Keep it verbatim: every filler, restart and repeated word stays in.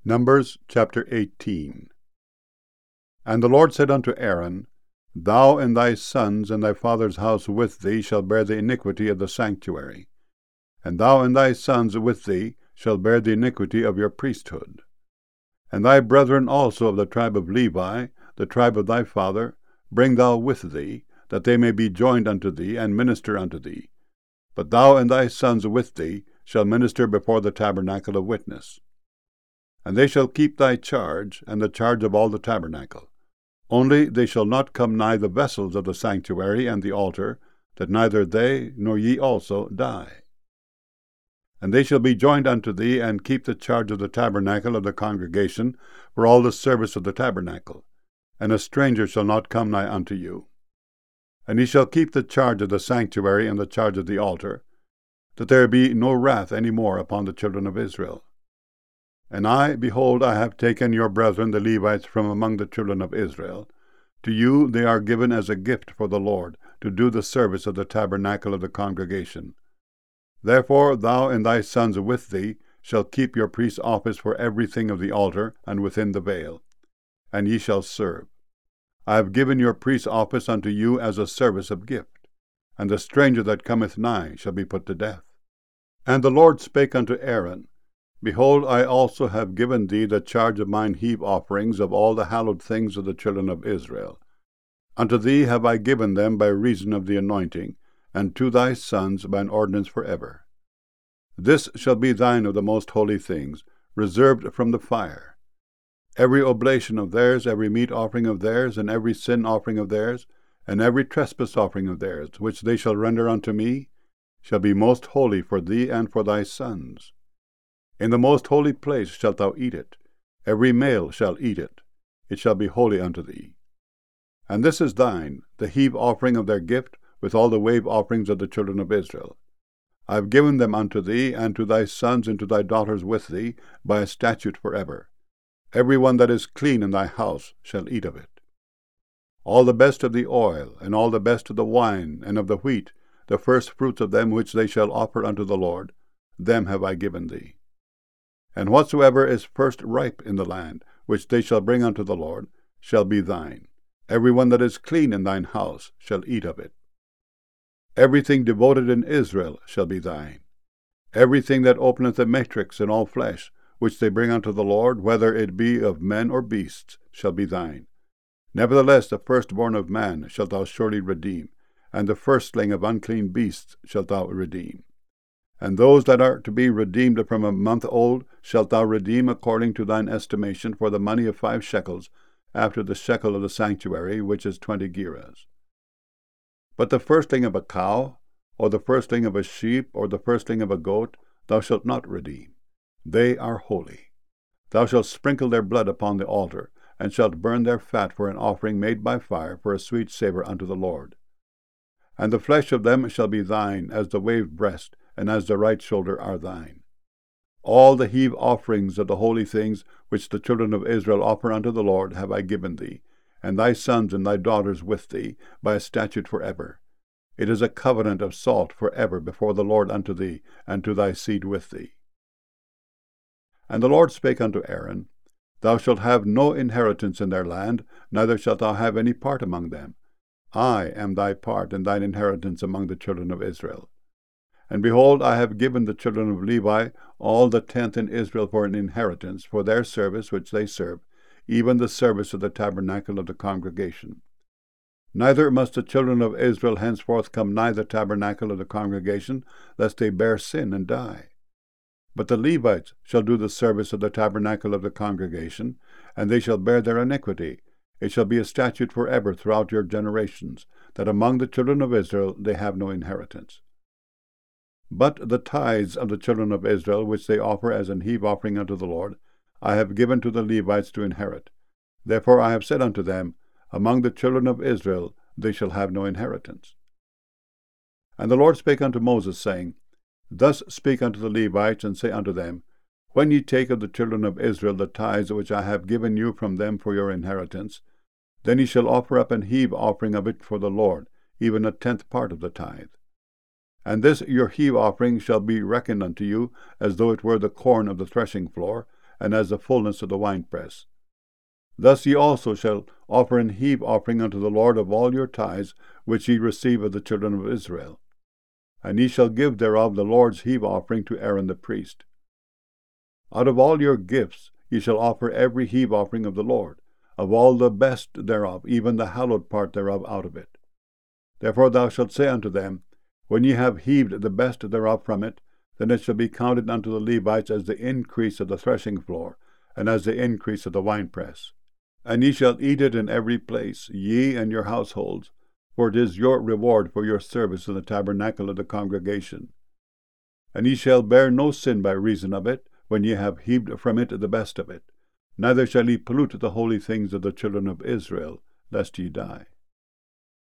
Numbers chapter eighteen. And the Lord said unto Aaron, Thou and thy sons and thy father's house with thee shall bear the iniquity of the sanctuary, and thou and thy sons with thee shall bear the iniquity of your priesthood. And thy brethren also of the tribe of Levi, the tribe of thy father, bring thou with thee, that they may be joined unto thee, and minister unto thee. But thou and thy sons with thee shall minister before the tabernacle of witness. And they shall keep thy charge, and the charge of all the tabernacle. Only they shall not come nigh the vessels of the sanctuary and the altar, that neither they nor ye also die. And they shall be joined unto thee, and keep the charge of the tabernacle of the congregation, for all the service of the tabernacle. And a stranger shall not come nigh unto you. And he shall keep the charge of the sanctuary and the charge of the altar, that there be no wrath any more upon the children of Israel. And I, behold, I have taken your brethren the Levites from among the children of Israel. To you they are given as a gift for the Lord, to do the service of the tabernacle of the congregation. Therefore thou and thy sons with thee shall keep your priest's office for everything of the altar and within the veil, and ye shall serve. I have given your priest's office unto you as a service of gift, and the stranger that cometh nigh shall be put to death. And the Lord spake unto Aaron, Behold, I also have given thee the charge of mine heave offerings of all the hallowed things of the children of Israel. Unto thee have I given them by reason of the anointing, and to thy sons by an ordinance for ever. This shall be thine of the most holy things, reserved from the fire. Every oblation of theirs, every meat offering of theirs, and every sin offering of theirs, and every trespass offering of theirs, which they shall render unto me, shall be most holy for thee and for thy sons. In the most holy place shalt thou eat it. Every male shall eat it. It shall be holy unto thee. And this is thine, the heave offering of their gift, with all the wave offerings of the children of Israel. I have given them unto thee, and to thy sons and to thy daughters with thee, by a statute for ever. Every one that is clean in thy house shall eat of it. All the best of the oil, and all the best of the wine, and of the wheat, the first fruits of them which they shall offer unto the Lord, them have I given thee. And whatsoever is first ripe in the land, which they shall bring unto the Lord, shall be thine. Every one that is clean in thine house shall eat of it. Everything devoted in Israel shall be thine. Everything that openeth a matrix in all flesh, which they bring unto the Lord, whether it be of men or beasts, shall be thine. Nevertheless the firstborn of man shalt thou surely redeem, and the firstling of unclean beasts shalt thou redeem. And those that are to be redeemed from a month old shalt thou redeem according to thine estimation for the money of five shekels, after the shekel of the sanctuary, which is twenty gerahs. But the firstling of a cow, or the firstling of a sheep, or the firstling of a goat, thou shalt not redeem. They are holy. Thou shalt sprinkle their blood upon the altar, and shalt burn their fat for an offering made by fire, for a sweet savour unto the Lord. And the flesh of them shall be thine, as the waved breast, and as the right shoulder are thine. All the heave offerings of the holy things which the children of Israel offer unto the Lord have I given thee, and thy sons and thy daughters with thee, by a statute for ever. It is a covenant of salt for ever before the Lord unto thee, and to thy seed with thee. And the Lord spake unto Aaron, Thou shalt have no inheritance in their land, neither shalt thou have any part among them. I am thy part and thine inheritance among the children of Israel. And behold, I have given the children of Levi all the tenth in Israel for an inheritance, for their service which they serve, even the service of the tabernacle of the congregation. Neither must the children of Israel henceforth come nigh the tabernacle of the congregation, lest they bear sin and die. But the Levites shall do the service of the tabernacle of the congregation, and they shall bear their iniquity. It shall be a statute for ever throughout your generations, that among the children of Israel they have no inheritance. But the tithes of the children of Israel, which they offer as an heave offering unto the Lord, I have given to the Levites to inherit. Therefore I have said unto them, Among the children of Israel they shall have no inheritance. And the Lord spake unto Moses, saying, Thus speak unto the Levites, and say unto them, When ye take of the children of Israel the tithes which I have given you from them for your inheritance, then ye shall offer up an heave offering of it for the Lord, even a tenth part of the tithe. And this your heave offering shall be reckoned unto you, as though it were the corn of the threshing floor, and as the fullness of the winepress. Thus ye also shall offer an heave offering unto the Lord of all your tithes, which ye receive of the children of Israel. And ye shall give thereof the Lord's heave offering to Aaron the priest. Out of all your gifts ye shall offer every heave offering of the Lord, of all the best thereof, even the hallowed part thereof out of it. Therefore thou shalt say unto them, When ye have heaved the best thereof from it, then it shall be counted unto the Levites as the increase of the threshing floor, and as the increase of the winepress. And ye shall eat it in every place, ye and your households, for it is your reward for your service in the tabernacle of the congregation. And ye shall bear no sin by reason of it, when ye have heaved from it the best of it. Neither shall ye pollute the holy things of the children of Israel, lest ye die.